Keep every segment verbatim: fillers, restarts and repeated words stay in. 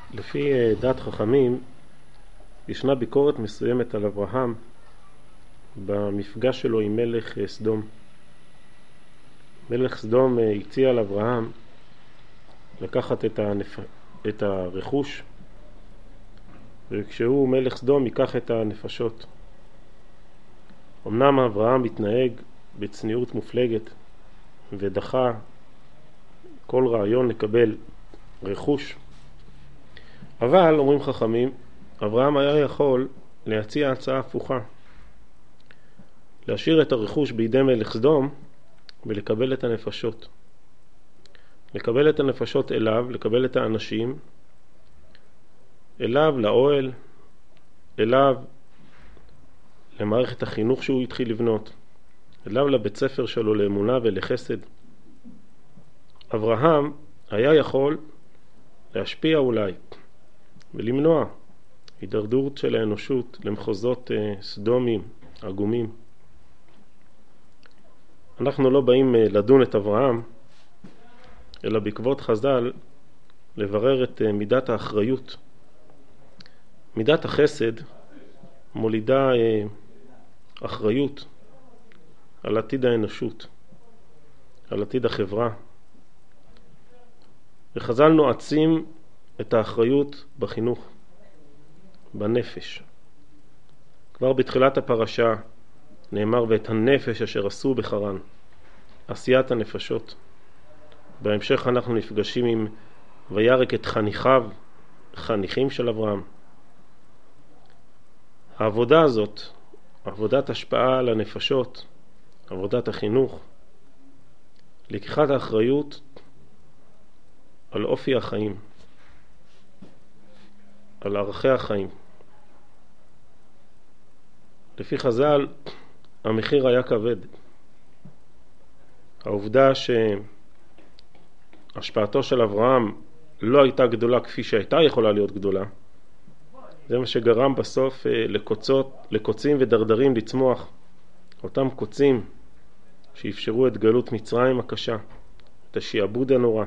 לפי דת חכמים ישנה ביקורת מסוימת על אברהם במפגש שלו עם מלך סדום. מלך סדום הציע לאברהם לקחת את, הנפ... את הרכוש, וכשהוא מלך סדום ייקח את הנפשות. אמנם אברהם התנהג בצניעות מופלגת ודחה כל רעיון לקבל רכוש, אבל אומרים חכמים, אברהם היה יכול להציע הצעה הפוכה, להשאיר את הרכוש בידי מלך סדום ולקבל את הנפשות, לקבל את הנפשות אליו, לקבל את האנשים אליו לאוהל, אליו למערכת החינוך שהוא התחיל לבנות, אליו לבית ספר שלו לאמונה ולחסד. אברהם היה יכול להשפיע אולי ולמנוע הידרדרות של האנושות למחוזות סדומים, עגומים. אנחנו לא באים לדון את אברהם, אלא בעקבות חז"ל לברר את מידת האחריות. מידת החסד מולידה אחריות על עתיד האנושות, על עתיד החברה. וחז"ל נועצים את האחריות בחינוך, בנפש. כבר בתחילת הפרשה נאמר ואת הנפש אשר עשו בחרן, עשיית הנפשות. בהמשך אנחנו נפגשים עם וירק את חניכיו, חניכים של אברהם. העבודה הזאת, עבודת השפעה על הנפשות, עבודת החינוך, לקיחת האחריות על אופי החיים, על ערכי החיים. לפי חז"ל המחיר היה כבד. העובדה שהשפעתו של אברהם לא הייתה גדולה כפי שהייתה יכולה להיות גדולה, זה מה שגרם בסוף לקוצות, לקוצים ודרדרים לצמוח. אותם קוצים שאפשרו את גלות מצרים הקשה, את השיעבוד הנורא.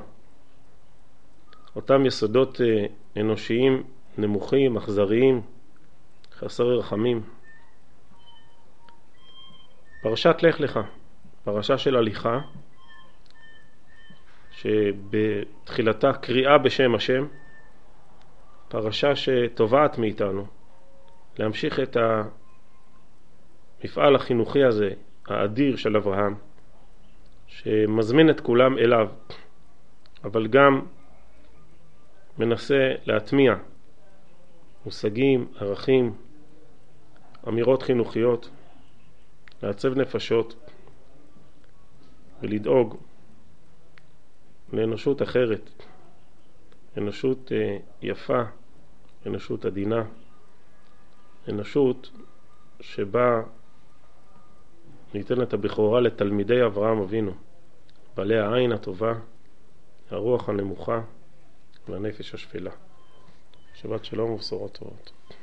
אותם יסודות אנושיים נמוכים, אכזריים, חסרי רחמים. פרשת לך לך, פרשה של הליכה, שבתחילתה קריאה בשם השם, פרשה שתובעת מאיתנו להמשיך את המפעל החינוכי הזה, האדיר של אברהם, שמזמין את כולם אליו, אבל גם מנסה להטמיע מושגים, ערכים, אמירות חינוכיות, לעצב נפשות ולדאוג לאנושות אחרת, אנושות יפה, אנושות עדינה, אנושות שבה ניתן את הבכורה לתלמידי אברהם אבינו, בעלי העין הטובה, הרוח הנמוכה והנפש השפלה. שבת שלום ובשורות טובות.